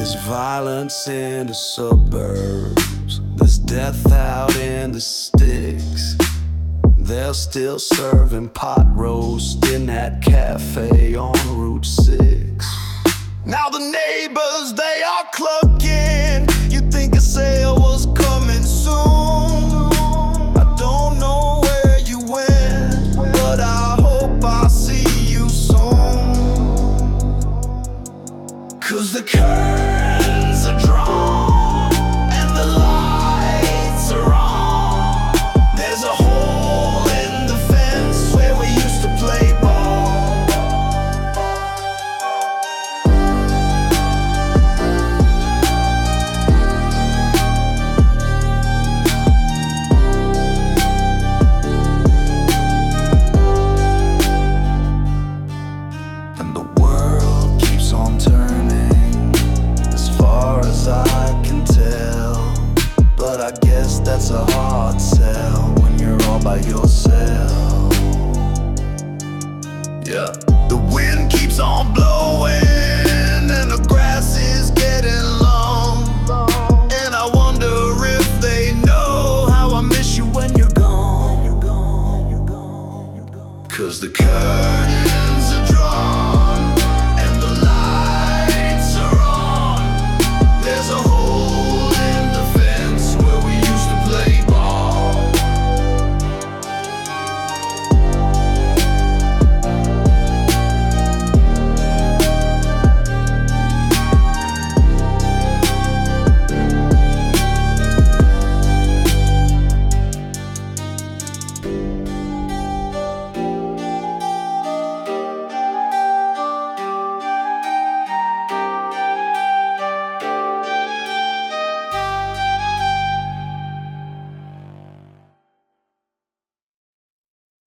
There's violence in the suburbs, there's death out in the sticks. They're still serving pot roast in that cafe on Route 6. Now the neighbors, they are clucking. You think a sale was coming soon. I don't know where you went, but I hope I see you soon. 'Cause the curtains are drawn and the lights are on. There's a hole in the fence where we used to play ball. And the world keeps on turning as far as I can tell. But I guess that's a hard sell when you're all by yourself. Yeah, the wind keeps on blowing.